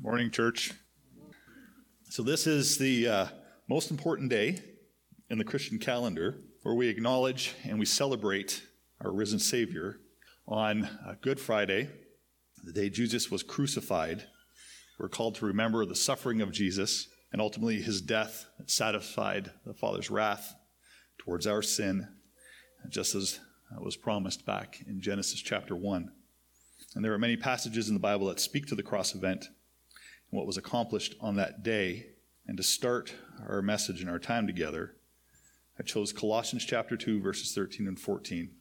Morning, church. So this is the most important day in the Christian calendar, where we acknowledge and we celebrate our risen Savior. On Good Friday, the day Jesus was crucified, we're called to remember the suffering of Jesus and ultimately his death that satisfied the Father's wrath towards our sin, just as was promised back in Genesis chapter 1. And there are many passages in the Bible that speak to the cross event and what was accomplished on that day. And to start our message and our time together, I chose Colossians chapter 2, verses 13 and 14.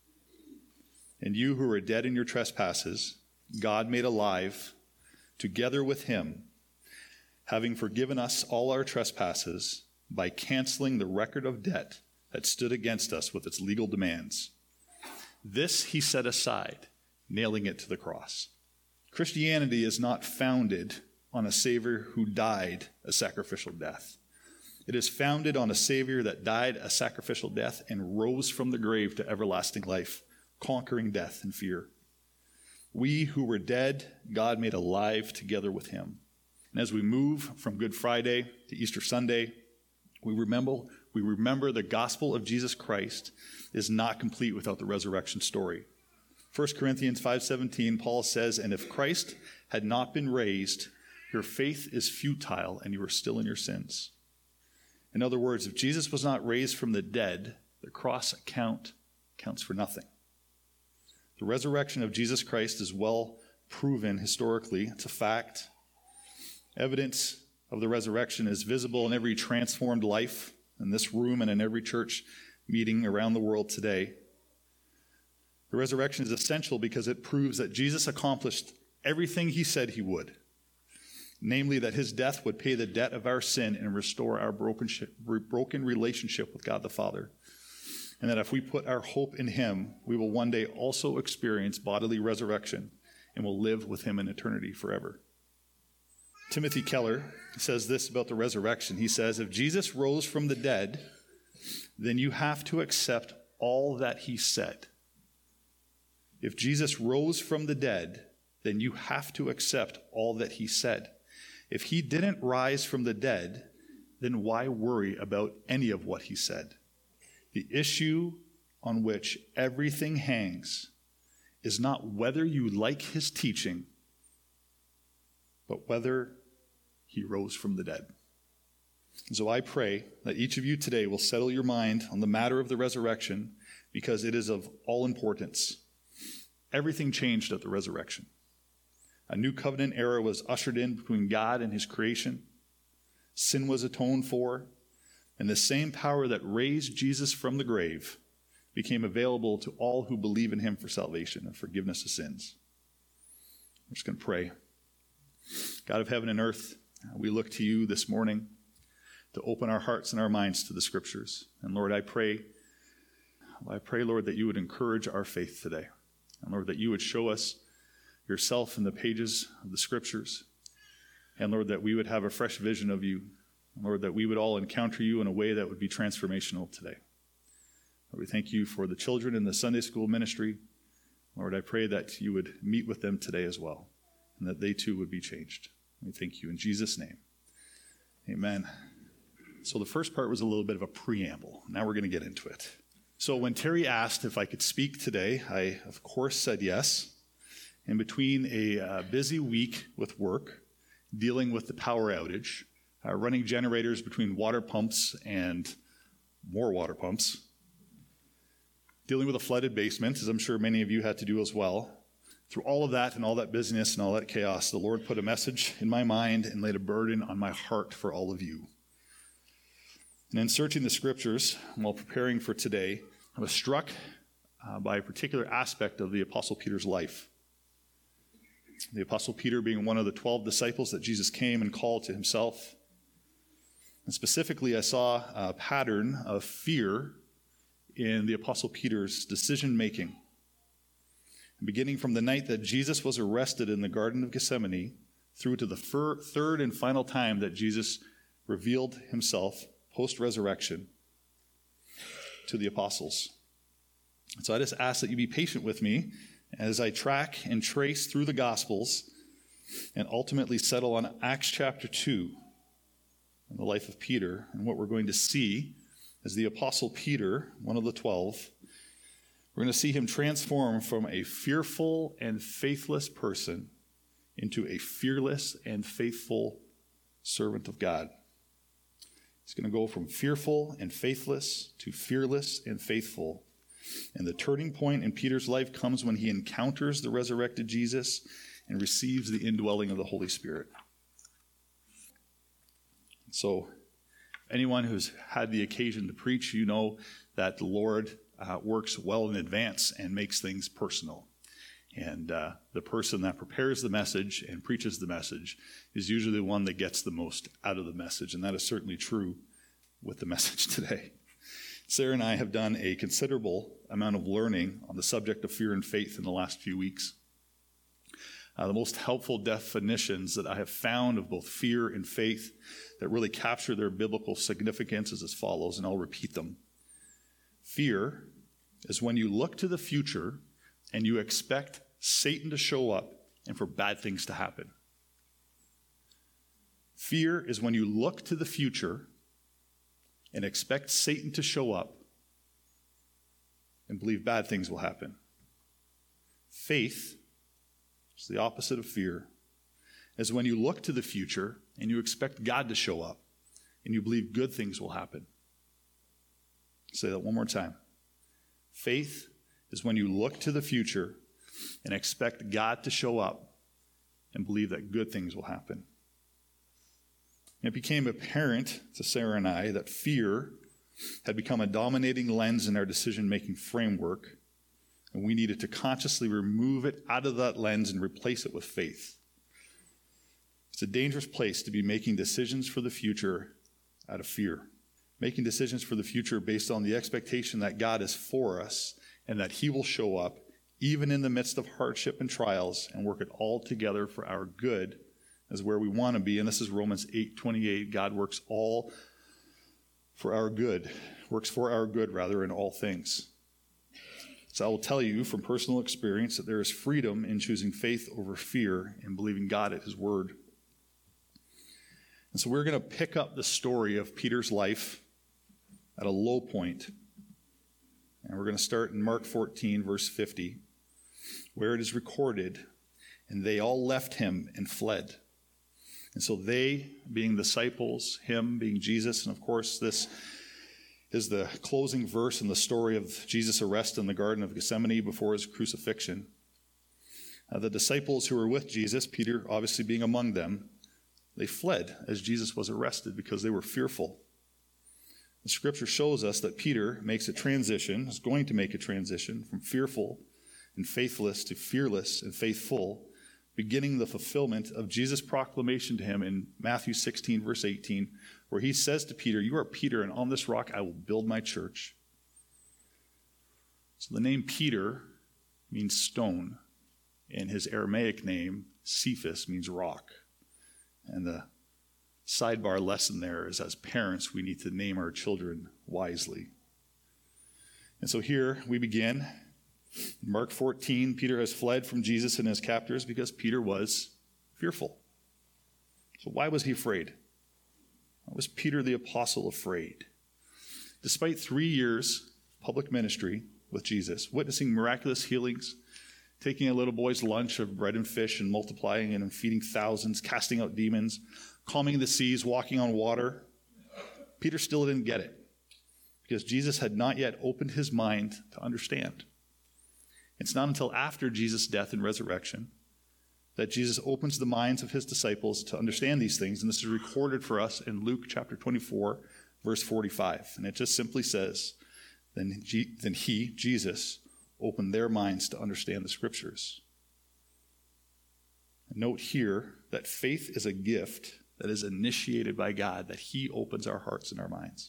And you who were dead in your trespasses, God made alive together with him, having forgiven us all our trespasses by canceling the record of debt that stood against us with its legal demands. This he set aside, nailing it to the cross. Christianity is not founded on a Savior who died a sacrificial death. It is founded on a Savior that died a sacrificial death and rose from the grave to everlasting life, conquering death and fear. We who were dead, God made alive together with him. And as we move from Good Friday to Easter Sunday, we remember the gospel of Jesus Christ is not complete without the resurrection story. 1 Corinthians 5:17, Paul says, "And if Christ had not been raised, your faith is futile and you are still in your sins." In other words, if Jesus was not raised from the dead, the cross account counts for nothing. The resurrection of Jesus Christ is well proven historically. It's a fact. Evidence of the resurrection is visible in every transformed life in this room and in every church meeting around the world today. The resurrection is essential because it proves that Jesus accomplished everything he said he would. Namely, that his death would pay the debt of our sin and restore our broken relationship with God the Father. And that if we put our hope in him, we will one day also experience bodily resurrection and will live with him in eternity forever. Timothy Keller says this about the resurrection. He says, if Jesus rose from the dead, then you have to accept all that he said. If Jesus rose from the dead, then you have to accept all that he said. If he didn't rise from the dead, then why worry about any of what he said? The issue on which everything hangs is not whether you like his teaching, but whether he rose from the dead. And so I pray that each of you today will settle your mind on the matter of the resurrection, because it is of all importance. Everything changed at the resurrection. A new covenant era was ushered in between God and his creation. Sin was atoned for, and the same power that raised Jesus from the grave became available to all who believe in him for salvation and forgiveness of sins. We're just going to pray. God of heaven and earth, we look to you this morning to open our hearts and our minds to the scriptures. And Lord, I pray, Lord, that you would encourage our faith today. And Lord, that you would show us yourself in the pages of the scriptures. And Lord, that we would have a fresh vision of you. And Lord, that we would all encounter you in a way that would be transformational today. Lord, we thank you for the children in the Sunday school ministry. Lord, I pray that you would meet with them today as well, and that they too would be changed. We thank you in Jesus' name. Amen. So the first part was a little bit of a preamble. Now we're going to get into it. So when Terry asked if I could speak today, I, of course, said yes. In between a busy week with work, dealing with the power outage, running generators between water pumps and more water pumps, dealing with a flooded basement, as I'm sure many of you had to do as well. Through all of that and all that busyness and all that chaos, the Lord put a message in my mind and laid a burden on my heart for all of you. And in searching the scriptures while preparing for today, I was struck by a particular aspect of the Apostle Peter's life. The Apostle Peter being one of the 12 disciples that Jesus came and called to himself. And specifically, I saw a pattern of fear in the Apostle Peter's decision-making. Beginning from the night that Jesus was arrested in the Garden of Gethsemane through to the third and final time that Jesus revealed himself post-resurrection to the apostles. So I just ask that you be patient with me as I track and trace through the Gospels and ultimately settle on Acts chapter 2 and the life of Peter. And what we're going to see is the Apostle Peter, one of the 12, we're going to see him transform from a fearful and faithless person into a fearless and faithful servant of God. He's going to go from fearful and faithless to fearless and faithful. And the turning point in Peter's life comes when he encounters the resurrected Jesus and receives the indwelling of the Holy Spirit. So, anyone who's had the occasion to preach, you know that the Lord works well in advance and makes things personal. And the person that prepares the message and preaches the message is usually the one that gets the most out of the message. And that is certainly true with the message today. Sarah and I have done a considerable amount of learning on the subject of fear and faith in the last few weeks. The most helpful definitions that I have found of both fear and faith that really capture their biblical significance is as follows, and I'll repeat them. Fear is when you look to the future and you expect Satan to show up and for bad things to happen. Fear is when you look to the future and expect Satan to show up and believe bad things will happen. Faith, which is the opposite of fear, is when you look to the future and you expect God to show up and you believe good things will happen. Say that one more time. Faith is when you look to the future and expect God to show up and believe that good things will happen. It became apparent to Sarah and I that fear had become a dominating lens in our decision-making framework, and we needed to consciously remove it out of that lens and replace it with faith. It's a dangerous place to be making decisions for the future out of fear. Making decisions for the future based on the expectation that God is for us and that he will show up even in the midst of hardship and trials and work it all together for our good is where we want to be. And this is Romans 8:28. God works for our good in all things. So I will tell you from personal experience that there is freedom in choosing faith over fear and believing God at his word. And so we're going to pick up the story of Peter's life at a low point. And we're going to start in Mark 14, verse 50, where it is recorded, and they all left him and fled. And so they, being disciples, him being Jesus, and of course this is the closing verse in the story of Jesus' arrest in the Garden of Gethsemane before his crucifixion. The disciples who were with Jesus, Peter obviously being among them, they fled as Jesus was arrested because they were fearful. The scripture shows us that Peter is going to make a transition from fearful and faithless to fearless and faithful, beginning the fulfillment of Jesus' proclamation to him in Matthew 16, verse 18, where he says to Peter, "You are Peter, and on this rock I will build my church." So the name Peter means stone, and his Aramaic name, Cephas, means rock. And the sidebar lesson there is, as parents, we need to name our children wisely. And so here we begin. In Mark 14, Peter has fled from Jesus and his captors because Peter was fearful. So why was he afraid? Why was Peter the apostle afraid? Despite 3 years of public ministry with Jesus, witnessing miraculous healings, taking a little boy's lunch of bread and fish and multiplying it and feeding thousands, casting out demons, calming the seas, walking on water, Peter still didn't get it because Jesus had not yet opened his mind to understand. It's not until after Jesus' death and resurrection that Jesus opens the minds of his disciples to understand these things, and this is recorded for us in Luke chapter 24, verse 45. And it just simply says, then he, Jesus, opened their minds to understand the scriptures. Note here that faith is a gift that is initiated by God, that he opens our hearts and our minds.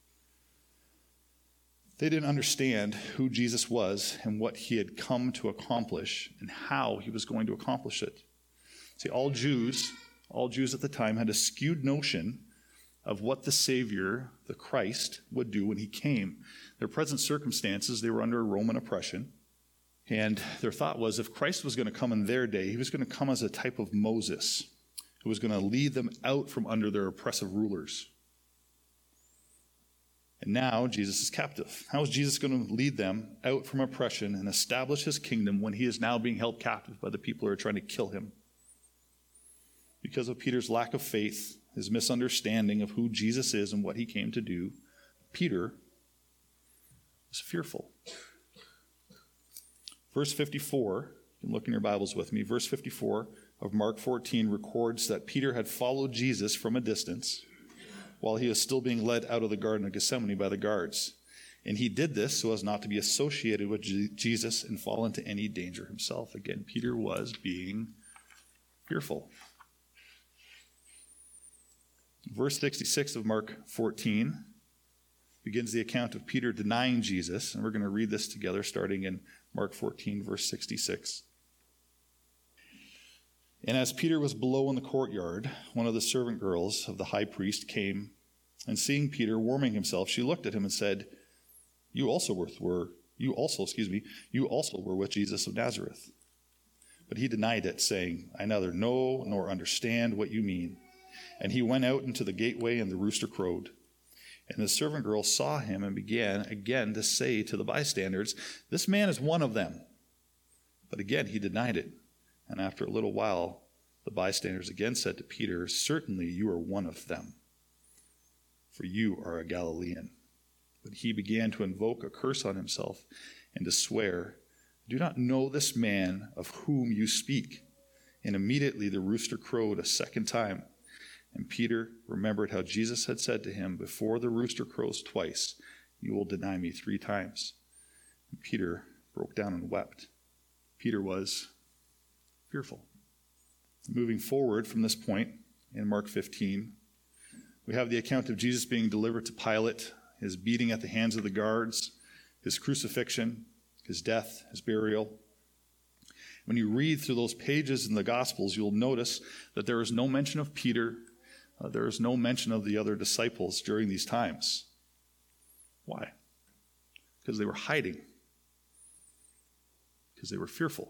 They didn't understand who Jesus was and what he had come to accomplish and how he was going to accomplish it. See, all Jews at the time had a skewed notion of what the Savior, the Christ, would do when he came. Their present circumstances, they were under Roman oppression. And their thought was if Christ was going to come in their day, he was going to come as a type of Moses who was going to lead them out from under their oppressive rulers. And now Jesus is captive. How is Jesus going to lead them out from oppression and establish his kingdom when he is now being held captive by the people who are trying to kill him? Because of Peter's lack of faith, his misunderstanding of who Jesus is and what he came to do, Peter was fearful. Verse 54, you can look in your Bibles with me, verse 54 of Mark 14 records that Peter had followed Jesus from a distance while he was still being led out of the Garden of Gethsemane by the guards. And he did this so as not to be associated with Jesus and fall into any danger himself. Again, Peter was being fearful. Verse 66 of Mark 14 begins the account of Peter denying Jesus, and we're going to read this together starting in Mark 14, verse 66. And as Peter was below in the courtyard, one of the servant girls of the high priest came, and seeing Peter warming himself, she looked at him and said, You also were with Jesus of Nazareth. But he denied it, saying, I neither know nor understand what you mean. And he went out into the gateway, and the rooster crowed. And the servant girl saw him and began again to say to the bystanders, This man is one of them. But again he denied it. And after a little while, the bystanders again said to Peter, Certainly you are one of them, for you are a Galilean. But he began to invoke a curse on himself and to swear, Do not know this man of whom you speak. And immediately the rooster crowed a second time. And Peter remembered how Jesus had said to him, Before the rooster crows twice, you will deny me 3 times. And Peter broke down and wept. Peter was fearful. Moving forward from this point in Mark 15, we have the account of Jesus being delivered to Pilate, his beating at the hands of the guards, his crucifixion, his death, his burial. When you read through those pages in the Gospels, you'll notice that there is no mention of Peter. There is no mention of the other disciples during these times. Why? Because they were hiding. Because they were fearful.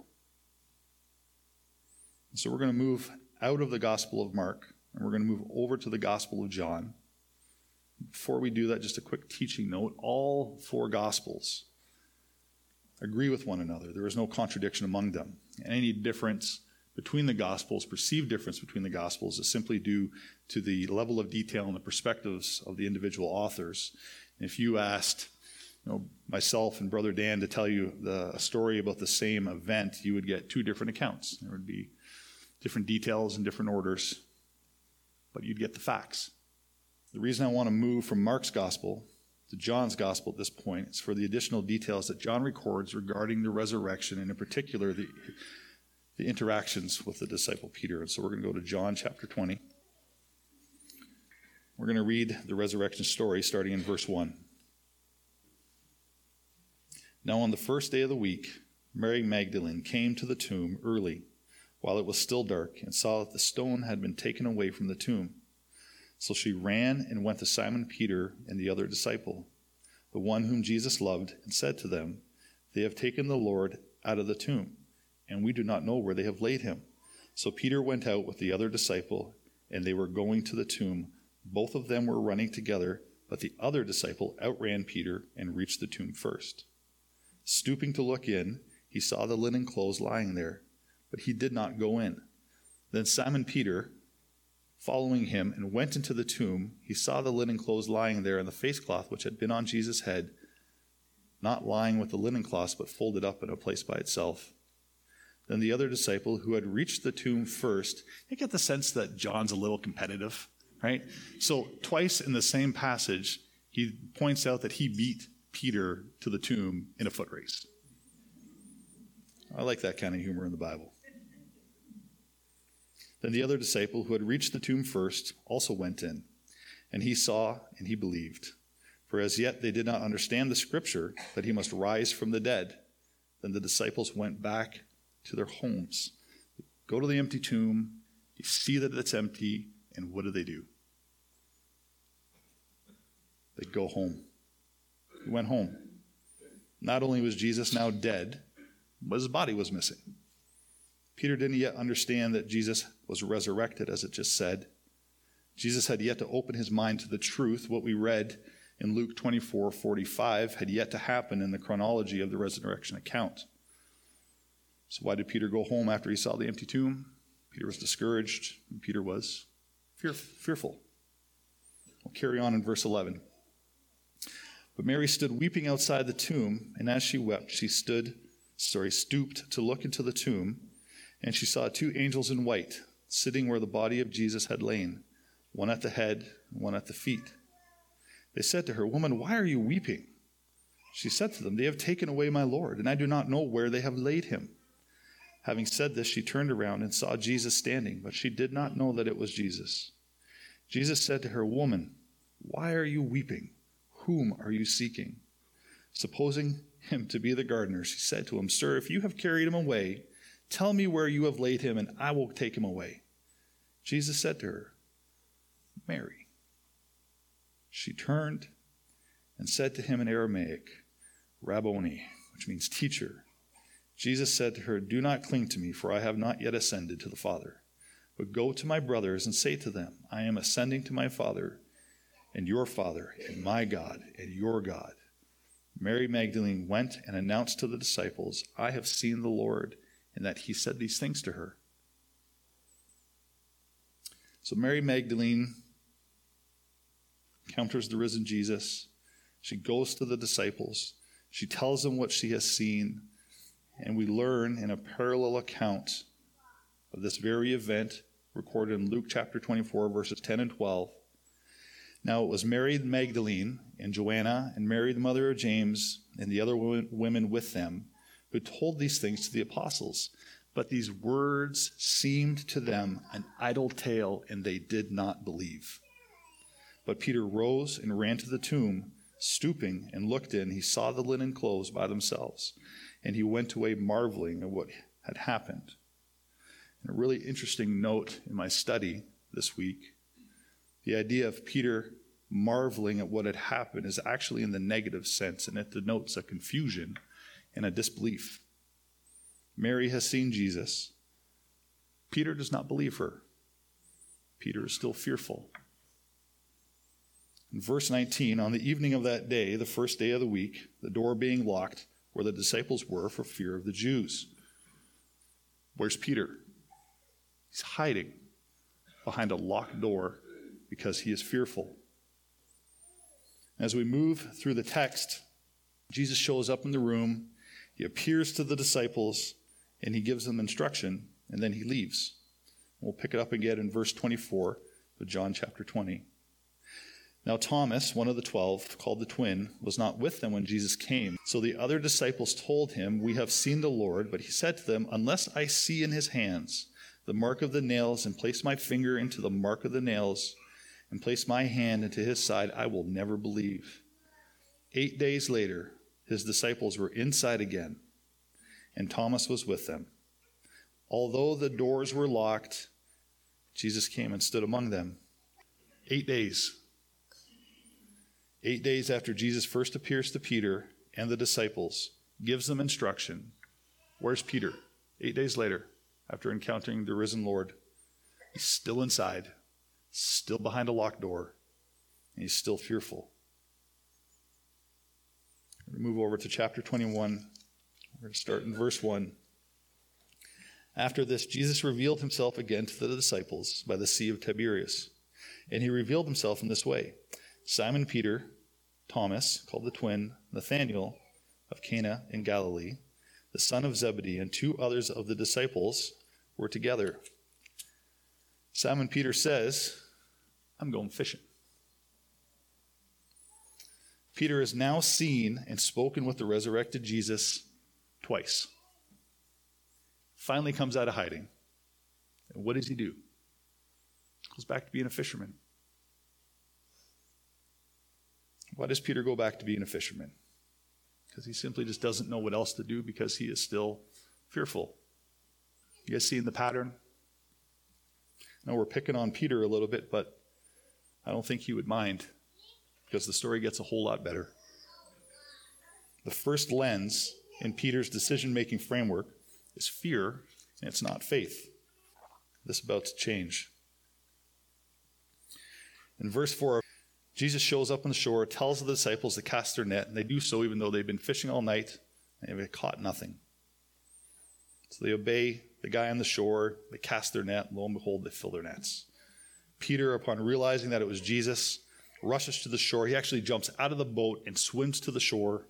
And so we're going to move out of the Gospel of Mark, and we're going to move over to the Gospel of John. Before we do that, just a quick teaching note. All 4 Gospels agree with one another. There is no contradiction among them. And any difference between the Gospels, perceived difference between the Gospels, is simply due to the level of detail and the perspectives of the individual authors. And if you asked myself and Brother Dan to tell you a story about the same event, you would get 2 different accounts. There would be different details and different orders, but you'd get the facts. The reason I want to move from Mark's Gospel to John's Gospel at this point is for the additional details that John records regarding the resurrection, and in particular the interactions with the disciple Peter. And so we're going to go to John chapter 20. We're going to read the resurrection story starting in verse 1. Now on the first day of the week, Mary Magdalene came to the tomb early, while it was still dark, and saw that the stone had been taken away from the tomb. So she ran and went to Simon Peter and the other disciple, the one whom Jesus loved, and said to them, They have taken the Lord out of the tomb, and we do not know where they have laid him. So Peter went out with the other disciple, and they were going to the tomb. Both of them were running together, but the other disciple outran Peter and reached the tomb first. Stooping to look in, he saw the linen clothes lying there, but he did not go in. Then Simon Peter, following him, and went into the tomb, he saw the linen clothes lying there, and the face cloth which had been on Jesus' head, not lying with the linen cloths, but folded up in a place by itself. Then the other disciple, who had reached the tomb first, you get the sense that John's a little competitive, right? So twice in the same passage, he points out that he beat Peter to the tomb in a foot race. I like that kind of humor in the Bible. Then the other disciple, who had reached the tomb first, also went in, and he saw and he believed. For as yet they did not understand the scripture that he must rise from the dead. Then the disciples went back to their homes. Go to the empty tomb, you see that it's empty, and what do? They go home. He went home. Not only was Jesus now dead, but his body was missing. Peter didn't yet understand that Jesus was resurrected, as it just said. Jesus had yet to open his mind to the truth. What we read in Luke 24:45 had yet to happen in the chronology of the resurrection account. So why did Peter go home after he saw the empty tomb? Peter was discouraged, and Peter was fearful. We'll carry on in verse 11. But Mary stood weeping outside the tomb, and as she wept, she stooped to look into the tomb, and she saw two angels in white sitting where the body of Jesus had lain, one at the head and one at the feet. They said to her, "Woman, why are you weeping?" She said to them, "They have taken away my Lord, and I do not know where they have laid him." Having said this, she turned around and saw Jesus standing, but she did not know that it was Jesus. Jesus said to her, "Woman, why are you weeping? Whom are you seeking?" Supposing him to be the gardener, she said to him, "Sir, if you have carried him away, tell me where you have laid him, and I will take him away." Jesus said to her, "Mary." She turned and said to him in Aramaic, "Rabboni," which means teacher. Jesus said to her, "Do not cling to me, for I have not yet ascended to the Father. But go to my brothers and say to them, I am ascending to my Father and your Father, and my God and your God." Mary Magdalene went and announced to the disciples, "I have seen the Lord," and that he said these things to her. So Mary Magdalene encounters the risen Jesus. She goes to the disciples. She tells them what she has seen. And we learn in a parallel account of this very event recorded in Luke chapter 24, verses 10 and 12. Now it was Mary Magdalene and Joanna and Mary, the mother of James, and the other women with them, who told these things to the apostles. But these words seemed to them an idle tale, and they did not believe. But Peter rose and ran to the tomb. Stooping and looked in, he saw the linen clothes by themselves, and he went away marveling at what had happened. And a really interesting note in my study this week, the idea of Peter marveling at what had happened is actually in the negative sense, and it denotes a confusion and a disbelief. Mary has seen Jesus. Peter does not believe her. Peter is still fearful. In verse 19, on the evening of that day, the first day of the week, the door being locked where the disciples were for fear of the Jews. Where's Peter? He's hiding behind a locked door because he is fearful. As we move through the text, Jesus shows up in the room, he appears to the disciples, and he gives them instruction, and then he leaves. We'll pick it up again in verse 24 of John chapter 20. Now Thomas, one of the 12, called the twin, was not with them when Jesus came. So the other disciples told him, "We have seen the Lord." But he said to them, "Unless I see in his hands the mark of the nails, and place my finger into the mark of the nails, and place my hand into his side, I will never believe." 8 days later, his disciples were inside again, and Thomas was with them. Although the doors were locked, Jesus came and stood among them. 8 days. 8 days after Jesus first appears to Peter and the disciples, gives them instruction. Where's Peter? 8 days later, after encountering the risen Lord, he's still inside, still behind a locked door, and he's still fearful. We're going to move over to chapter 21. We're going to start in verse 1. After this, Jesus revealed himself again to the disciples by the Sea of Tiberias. And he revealed himself in this way. Simon Peter, Thomas, called the twin, Nathanael of Cana in Galilee, the son of Zebedee, and 2 others of the disciples were together. Simon Peter says, "I'm going fishing." Peter has now seen and spoken with the resurrected Jesus twice. Finally comes out of hiding. And what does he do? Goes back to being a fisherman. Why does Peter go back to being a fisherman? Because he simply just doesn't know what else to do because he is still fearful. You guys seeing the pattern? I know we're picking on Peter a little bit, but I don't think he would mind because the story gets a whole lot better. The first lens in Peter's decision-making framework is fear, and it's not faith. This is about to change. In verse 4, Jesus shows up on the shore, tells the disciples to cast their net, and they do so even though they've been fishing all night and they've caught nothing. So they obey the guy on the shore, they cast their net, and lo and behold, they fill their nets. Peter, upon realizing that it was Jesus, rushes to the shore. He actually jumps out of the boat and swims to the shore.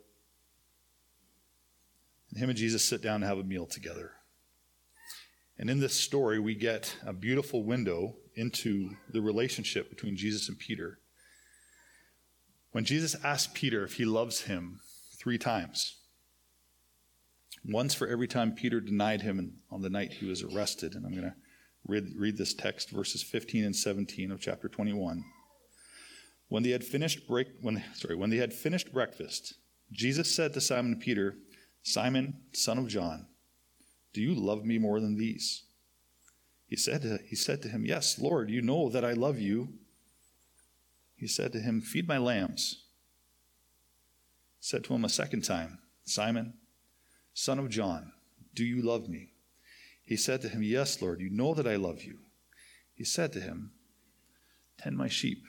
And him and Jesus sit down and have a meal together. And in this story, we get a beautiful window into the relationship between Jesus and Peter. When Jesus asked Peter if he loves him 3 times, once for every time Peter denied him on the night he was arrested. And I'm going to read this text, verses 15 and 17 of chapter 21. When they had finished breakfast, Jesus said to Simon Peter, "Simon, son of John, do you love me more than these?" He said to him, "Yes, Lord, you know that I love you." He said to him, "Feed my lambs." He said to him a second time, "Simon, son of John, do you love me?" He said to him, "Yes, Lord, you know that I love you." He said to him, "Tend my sheep."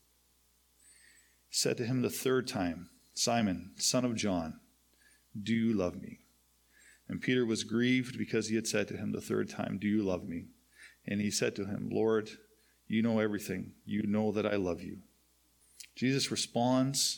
He said to him the third time, "Simon, son of John, do you love me?" And Peter was grieved because he had said to him the third time, "Do you love me?" And he said to him, "Lord, you know everything. You know that I love you." Jesus' response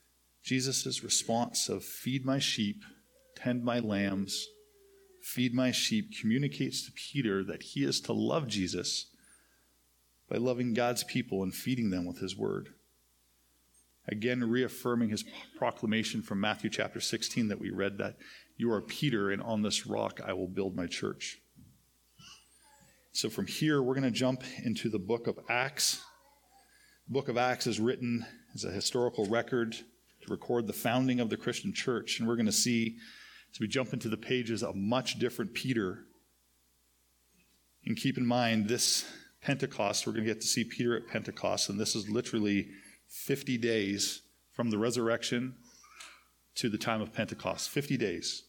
of "feed my sheep, tend my lambs, feed my sheep," communicates to Peter that he is to love Jesus by loving God's people and feeding them with his word. Again, reaffirming his proclamation from Matthew chapter 16 that we read, that you are Peter, and on this rock I will build my church. So from here, we're going to jump into the book of Acts. The book of Acts is written as a historical record to record the founding of the Christian church. And we're going to see, as we jump into the pages, a much different Peter. And keep in mind, this Pentecost, we're going to get to see Peter at Pentecost, and this is literally 50 days from the resurrection to the time of Pentecost. 50 days.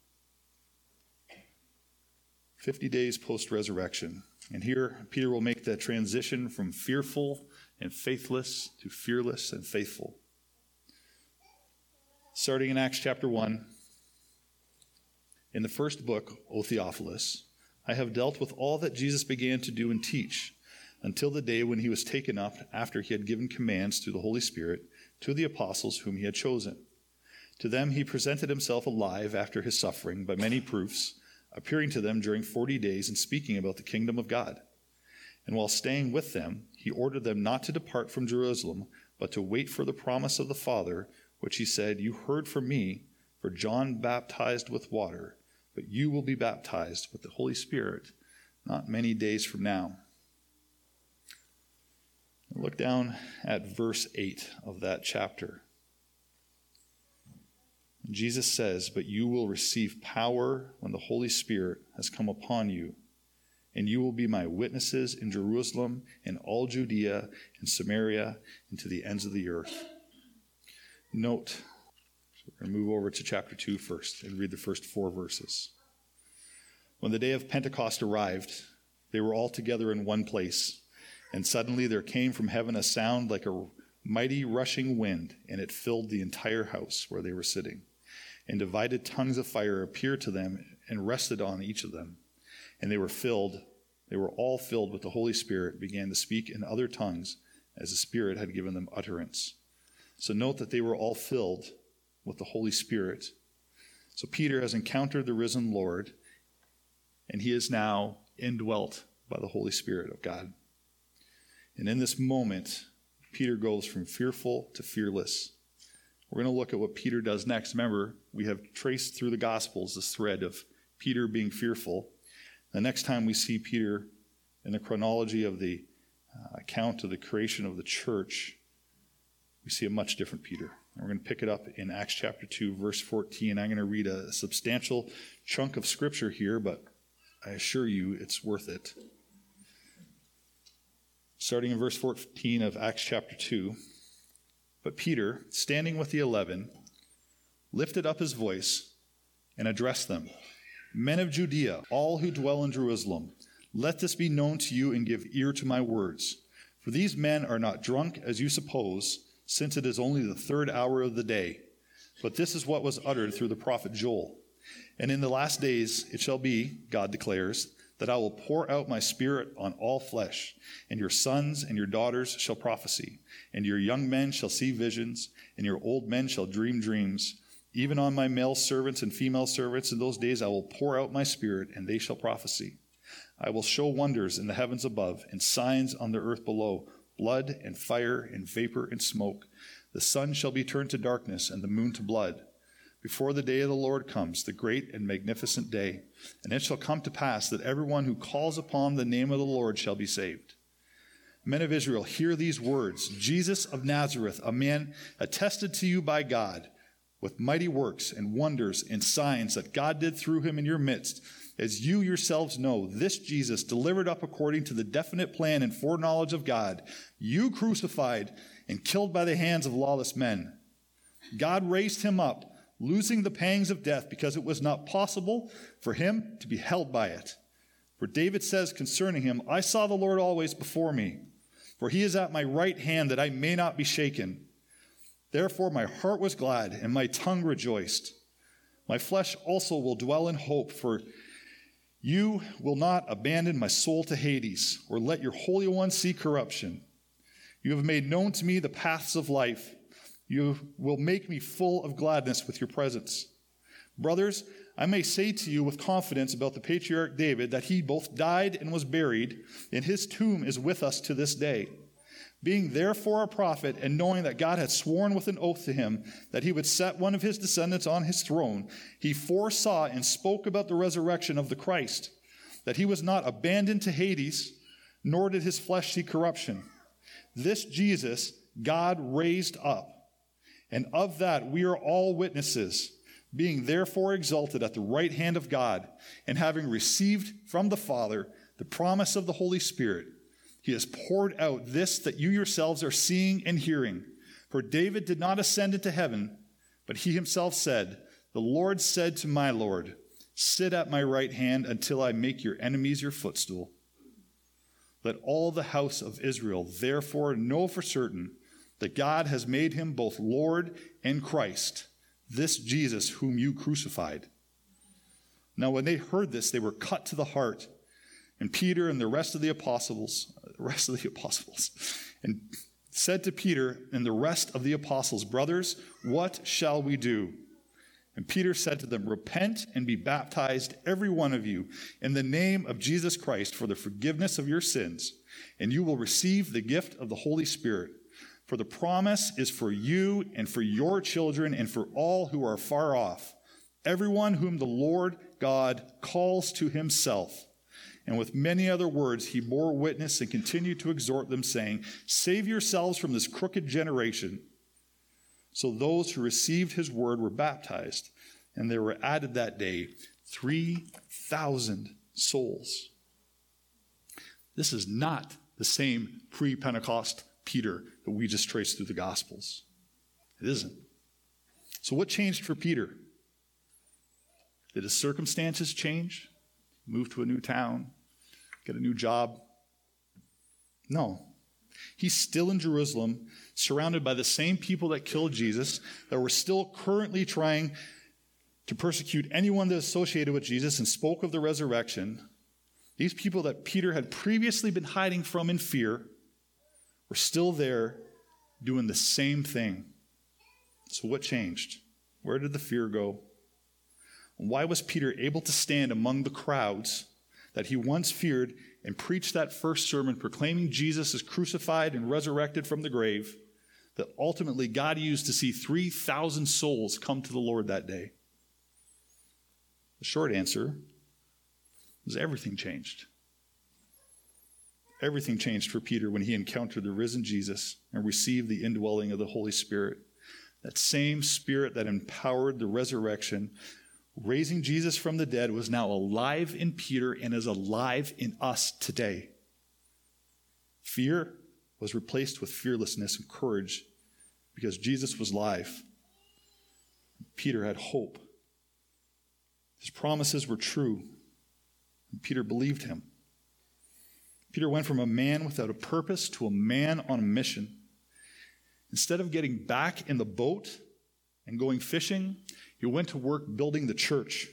50 days post-resurrection. And here, Peter will make the transition from fearful and faithless to fearless and faithful. Starting in Acts chapter 1. In the first book, O Theophilus, I have dealt with all that Jesus began to do and teach, until the day when he was taken up after he had given commands through the Holy Spirit to the apostles whom he had chosen. To them he presented himself alive after his suffering by many proofs, appearing to them during 40 days and speaking about the kingdom of God. And while staying with them, he ordered them not to depart from Jerusalem, but to wait for the promise of the Father, which he said, "You heard from me, for John baptized with water, but you will be baptized with the Holy Spirit not many days from now." Look down at verse 8 of that chapter. Jesus says, "But you will receive power when the Holy Spirit has come upon you, and you will be my witnesses in Jerusalem and all Judea and Samaria and to the ends of the earth." Note, so we're going to move over to chapter 2 first and read the first 4 verses. When the day of Pentecost arrived, they were all together in one place. And suddenly there came from heaven a sound like a mighty rushing wind, and it filled the entire house where they were sitting. And divided tongues of fire appeared to them and rested on each of them. And they were all filled with the Holy Spirit, began to speak in other tongues as the Spirit had given them utterance. So note that they were all filled with the Holy Spirit. So Peter has encountered the risen Lord, and he is now indwelt by the Holy Spirit of God. And in this moment, Peter goes from fearful to fearless. We're going to look at what Peter does next. Remember, we have traced through the Gospels this thread of Peter being fearful. The next time we see Peter in the chronology of the account of the creation of the church, we see a much different Peter. And we're going to pick it up in Acts chapter 2, verse 14. I'm going to read a substantial chunk of scripture here, but I assure you it's worth it. Starting in verse 14 of Acts chapter 2. "But Peter, standing with the 11, lifted up his voice and addressed them. Men of Judea, all who dwell in Jerusalem, let this be known to you and give ear to my words. For these men are not drunk as you suppose, since it is only the third hour of the day. But this is what was uttered through the prophet Joel. And in the last days it shall be, God declares, that I will pour out my spirit on all flesh, and your sons and your daughters shall prophesy, and your young men shall see visions, and your old men shall dream dreams. Even on my male servants and female servants in those days I will pour out my spirit, and they shall prophesy. I will show wonders in the heavens above, and signs on the earth below, blood and fire and vapor and smoke. The sun shall be turned to darkness, and the moon to blood, before the day of the Lord comes, the great and magnificent day. And it shall come to pass that everyone who calls upon the name of the Lord shall be saved. Men of Israel, hear these words. Jesus of Nazareth, a man attested to you by God, with mighty works and wonders and signs that God did through him in your midst, as you yourselves know, this Jesus, delivered up according to the definite plan and foreknowledge of God, you crucified and killed by the hands of lawless men. God raised him up, losing the pangs of death, because it was not possible for him to be held by it. For David says concerning him, I saw the Lord always before me, for he is at my right hand, that I may not be shaken. Therefore my heart was glad, and my tongue rejoiced. My flesh also will dwell in hope, for you will not abandon my soul to Hades, or let your Holy One see corruption. You have made known to me the paths of life. You will make me full of gladness with your presence. Brothers, I may say to you with confidence about the patriarch David that he both died and was buried, and his tomb is with us to this day. Being therefore a prophet, and knowing that God had sworn with an oath to him that he would set one of his descendants on his throne, he foresaw and spoke about the resurrection of the Christ, that he was not abandoned to Hades, nor did his flesh see corruption. This Jesus God raised up, and of that we are all witnesses, being therefore exalted at the right hand of God, and having received from the Father the promise of the Holy Spirit, he has poured out this that you yourselves are seeing and hearing. For David did not ascend into heaven, but he himself said, the Lord said to my Lord, sit at my right hand until I make your enemies your footstool. Let all the house of Israel therefore know for certain that God has made him both Lord and Christ, this Jesus whom you crucified. Now when they heard this, they were cut to the heart. And Peter and the rest of the apostles, and said to Peter and the rest of the apostles, brothers, what shall we do? And Peter said to them, repent and be baptized, every one of you, in the name of Jesus Christ for the forgiveness of your sins, and you will receive the gift of the Holy Spirit. For the promise is for you and for your children and for all who are far off, everyone whom the Lord God calls to himself. And with many other words he bore witness and continued to exhort them, saying, save yourselves from this crooked generation. So those who received his word were baptized, and there were added that day 3,000 souls. This is not the same pre-Pentecost Peter that we just traced through the Gospels. It isn't. So what changed for Peter? Did his circumstances change? Move to a new town? Get a new job? No. He's still in Jerusalem, surrounded by the same people that killed Jesus, that were still currently trying to persecute anyone that associated with Jesus and spoke of the resurrection. These people that Peter had previously been hiding from in fear were still there doing the same thing. So what changed? Where did the fear go? Why was Peter able to stand among the crowds that he once feared and preach that first sermon proclaiming Jesus is crucified and resurrected from the grave, that ultimately God used to see 3,000 souls come to the Lord that day? The short answer is everything changed. Everything changed for Peter when he encountered the risen Jesus and received the indwelling of the Holy Spirit. That same Spirit that empowered the resurrection, raising Jesus from the dead, was now alive in Peter and is alive in us today. Fear was replaced with fearlessness and courage because Jesus was alive. Peter had hope. His promises were true, and Peter believed him. Peter went from a man without a purpose to a man on a mission. Instead of getting back in the boat and going fishing, he went to work building the church.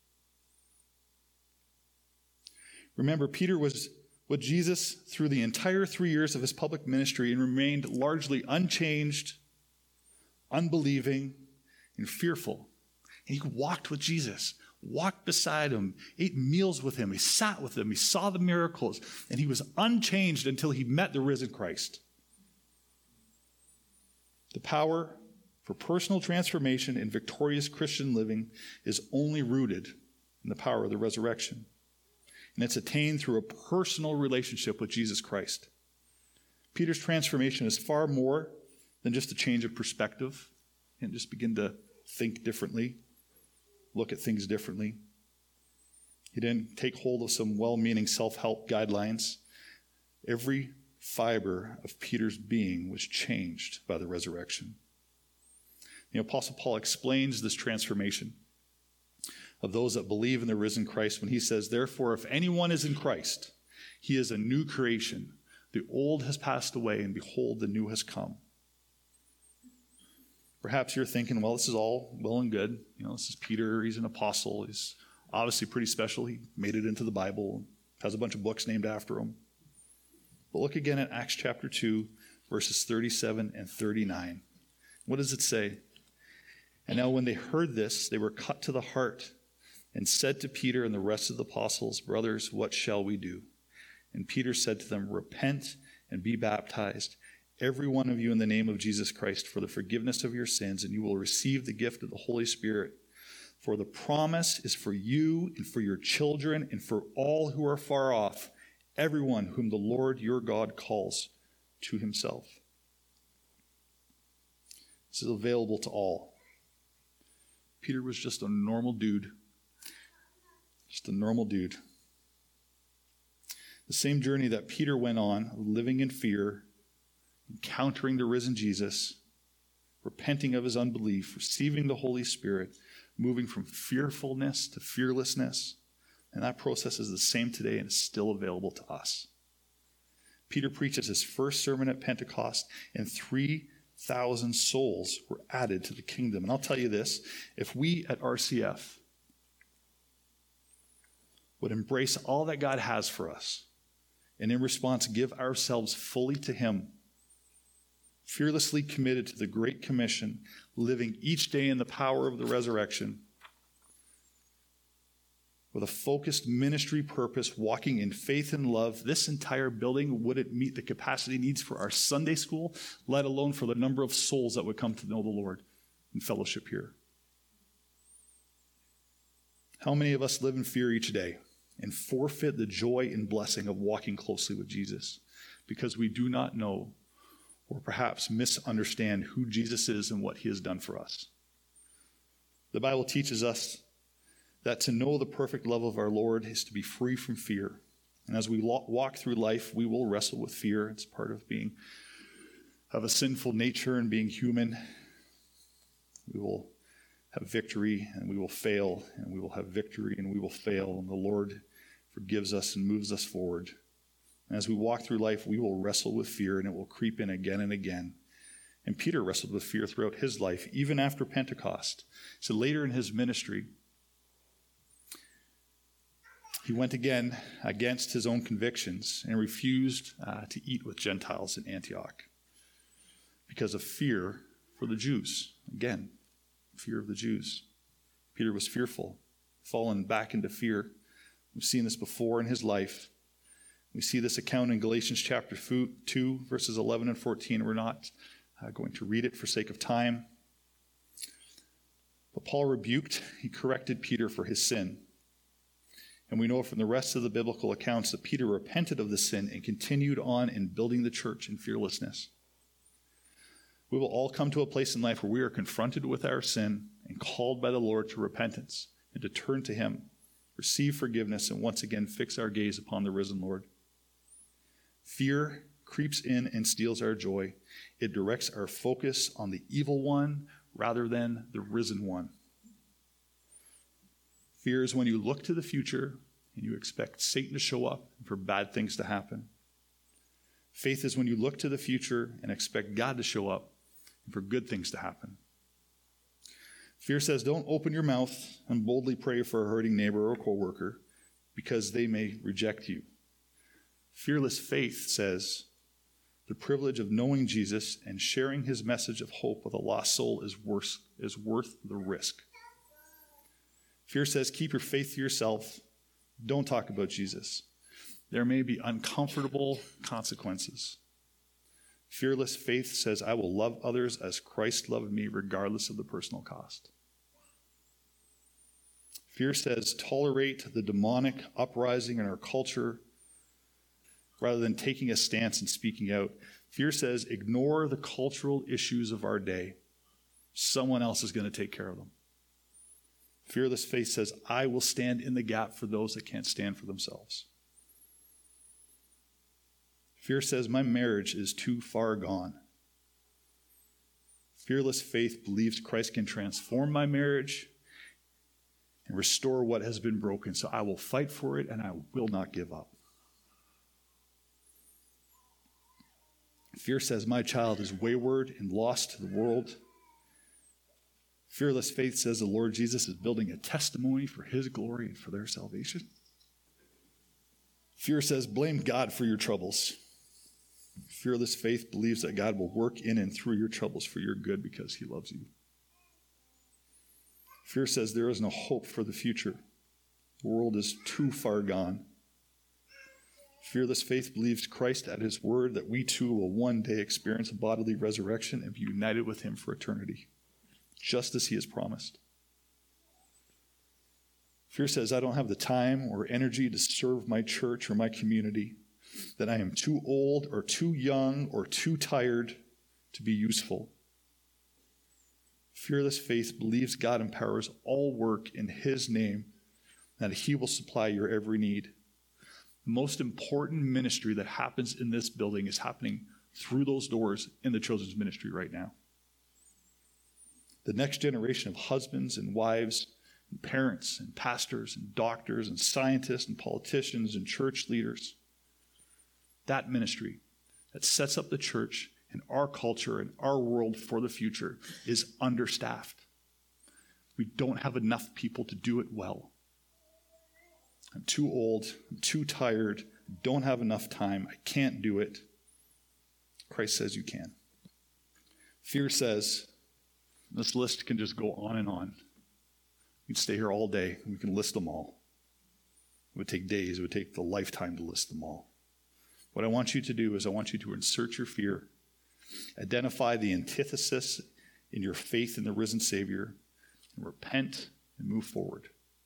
Remember, Peter was with Jesus through the entire 3 years of his public ministry and remained largely unchanged, unbelieving, and fearful. And he walked with Jesus, walked beside him, ate meals with him, he sat with him, he saw the miracles, and he was unchanged until he met the risen Christ. The power for personal transformation and victorious Christian living is only rooted in the power of the resurrection. And it's attained through a personal relationship with Jesus Christ. Peter's transformation is far more than just a change of perspective and just begin to think differently, look at things differently. He didn't take hold of some well-meaning self-help guidelines. Every fiber of Peter's being was changed by the resurrection. The Apostle Paul explains this transformation of those that believe in the risen Christ when he says, "Therefore, if anyone is in Christ, he is a new creation. The old has passed away, and behold, the new has come." Perhaps you're thinking, well, this is all well and good. This is Peter. He's an apostle. He's obviously pretty special. He made it into the Bible, has a bunch of books named after him. But look again at Acts chapter 2, verses 37 and 39. What does it say? "And now when they heard this, they were cut to the heart and said to Peter and the rest of the apostles, 'Brothers, what shall we do?' And Peter said to them, 'Repent and be baptized, every one of you in the name of Jesus Christ, for the forgiveness of your sins, and you will receive the gift of the Holy Spirit. For the promise is for you and for your children and for all who are far off, everyone whom the Lord your God calls to himself.'" This is available to all. Peter was just a normal dude. Just a normal dude. The same journey that Peter went on, living in fear, encountering the risen Jesus, repenting of his unbelief, receiving the Holy Spirit, moving from fearfulness to fearlessness. And that process is the same today and is still available to us. Peter preaches his first sermon at Pentecost, and 3,000 souls were added to the kingdom. And I'll tell you this, if we at RCF would embrace all that God has for us, and in response give ourselves fully to him, fearlessly committed to the Great Commission, living each day in the power of the resurrection, with a focused ministry purpose, walking in faith and love, this entire building wouldn't meet the capacity needs for our Sunday school, let alone for the number of souls that would come to know the Lord in fellowship here. How many of us live in fear each day and forfeit the joy and blessing of walking closely with Jesus because we do not know or perhaps misunderstand who Jesus is and what he has done for us? The Bible teaches us that to know the perfect love of our Lord is to be free from fear. And as we walk through life, we will wrestle with fear. It's part of a sinful nature and being human. We will have victory and we will fail, and we will have victory and we will fail, and the Lord forgives us and moves us forward. And as we walk through life, we will wrestle with fear, and it will creep in again and again. And Peter wrestled with fear throughout his life, even after Pentecost. So later in his ministry, he went again against his own convictions and refused to eat with Gentiles in Antioch because of fear for the Jews. Again, fear of the Jews. Peter was fearful, fallen back into fear. We've seen this before in his life. We see this account in Galatians chapter 2, verses 11 and 14. We're not going to read it for sake of time. But Paul rebuked, he corrected Peter for his sin. And we know from the rest of the biblical accounts that Peter repented of the sin and continued on in building the church in fearlessness. We will all come to a place in life where we are confronted with our sin and called by the Lord to repentance and to turn to him, receive forgiveness, and once again fix our gaze upon the risen Lord. Fear creeps in and steals our joy. It directs our focus on the evil one rather than the risen one. Fear is when you look to the future and you expect Satan to show up and for bad things to happen. Faith is when you look to the future and expect God to show up and for good things to happen. Fear says, don't open your mouth and boldly pray for a hurting neighbor or coworker because they may reject you. Fearless faith says, the privilege of knowing Jesus and sharing his message of hope with a lost soul is worth the risk. Fear says, keep your faith to yourself. Don't talk about Jesus. There may be uncomfortable consequences. Fearless faith says, I will love others as Christ loved me, regardless of the personal cost. Fear says, tolerate the demonic uprising in our culture rather than taking a stance and speaking out. Fear says, ignore the cultural issues of our day. Someone else is going to take care of them. Fearless faith says, I will stand in the gap for those that can't stand for themselves. Fear says, my marriage is too far gone. Fearless faith believes Christ can transform my marriage and restore what has been broken. So I will fight for it and I will not give up. Fear says, my child is wayward and lost to the world. Fearless faith says the Lord Jesus is building a testimony for his glory and for their salvation. Fear says, blame God for your troubles. Fearless faith believes that God will work in and through your troubles for your good because he loves you. Fear says there is no hope for the future. The world is too far gone. Fearless faith believes Christ at his word that we too will one day experience a bodily resurrection and be united with him for eternity, just as he has promised. Fear says, I don't have the time or energy to serve my church or my community, that I am too old or too young or too tired to be useful. Fearless faith believes God empowers all work in his name, that he will supply your every need. The most important ministry that happens in this building is happening through those doors in the children's ministry right now. The next generation of husbands and wives and parents and pastors and doctors and scientists and politicians and church leaders, that ministry that sets up the church and our culture and our world for the future is understaffed. We don't have enough people to do it well. I'm too old, I'm too tired, don't have enough time, I can't do it. Christ says you can. Fear says, this list can just go on and on. We can stay here all day and we can list them all. It would take days, it would take a lifetime to list them all. What I want you to do is I want you to insert your fear, identify the antithesis in your faith in the risen Savior, and repent and move forward.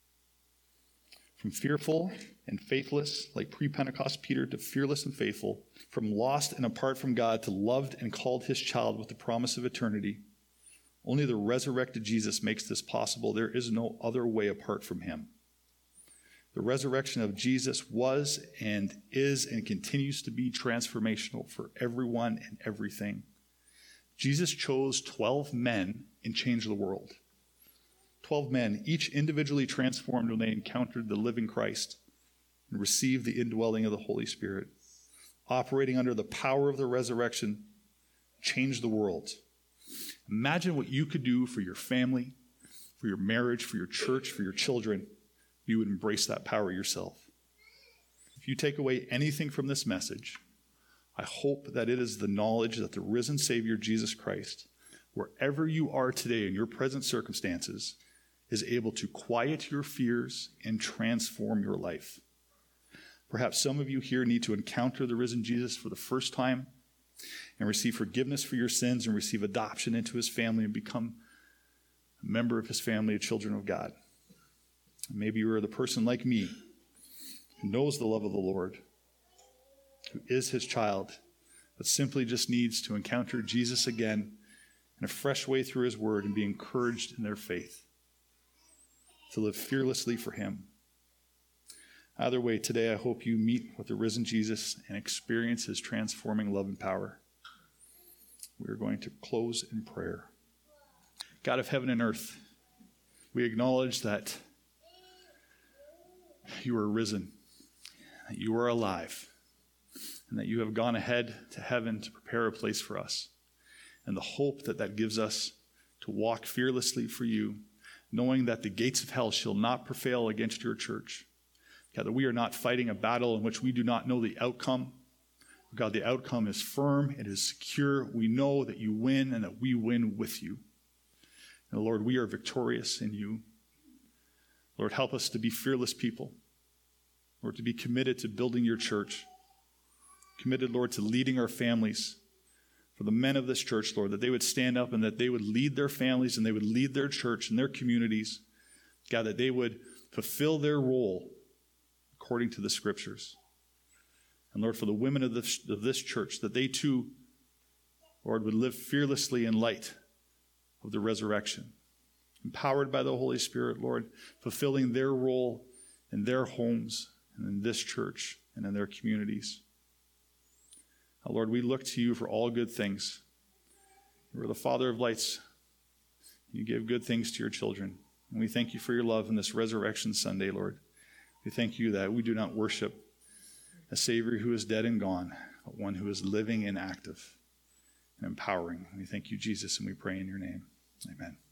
From fearful and faithless, like pre-Pentecost Peter, to fearless and faithful, from lost and apart from God to loved and called his child with the promise of eternity. Only the resurrected Jesus makes this possible. There is no other way apart from him. The resurrection of Jesus was and is and continues to be transformational for everyone and everything. Jesus chose 12 men and changed the world. 12 men, each individually transformed when they encountered the living Christ and received the indwelling of the Holy Spirit. Operating under the power of the resurrection, changed the world. Imagine what you could do for your family, for your marriage, for your church, for your children. You would embrace that power yourself. If you take away anything from this message, I hope that it is the knowledge that the risen Savior, Jesus Christ, wherever you are today in your present circumstances, is able to quiet your fears and transform your life. Perhaps some of you here need to encounter the risen Jesus for the first time and receive forgiveness for your sins and receive adoption into his family and become a member of his family of children of God. Maybe you are the person like me who knows the love of the Lord, who is his child, but simply just needs to encounter Jesus again in a fresh way through his word and be encouraged in their faith, to live fearlessly for him. Either way, today I hope you meet with the risen Jesus and experience his transforming love and power. We are going to close in prayer. God of heaven and earth, we acknowledge that you are risen, that you are alive, and that you have gone ahead to heaven to prepare a place for us. And the hope that that gives us to walk fearlessly for you, knowing that the gates of hell shall not prevail against your church. God, that we are not fighting a battle in which we do not know the outcome. God, the outcome is firm, it is secure. We know that you win and that we win with you. And Lord, we are victorious in you. Lord, help us to be fearless people. Lord, to be committed to building your church. Committed, Lord, to leading our families. For the men of this church, Lord, that they would stand up and that they would lead their families and they would lead their church and their communities. God, that they would fulfill their role according to the scriptures. And Lord, for the women of this church, that they too, Lord, would live fearlessly in light of the resurrection. Empowered by the Holy Spirit, Lord, fulfilling their role in their homes and in this church and in their communities. Now, Lord, we look to you for all good things. You are the Father of lights. You give good things to your children. And we thank you for your love in this Resurrection Sunday, Lord. We thank you that we do not worship a Savior who is dead and gone, but one who is living and active and empowering. We thank you, Jesus, and we pray in your name. Amen.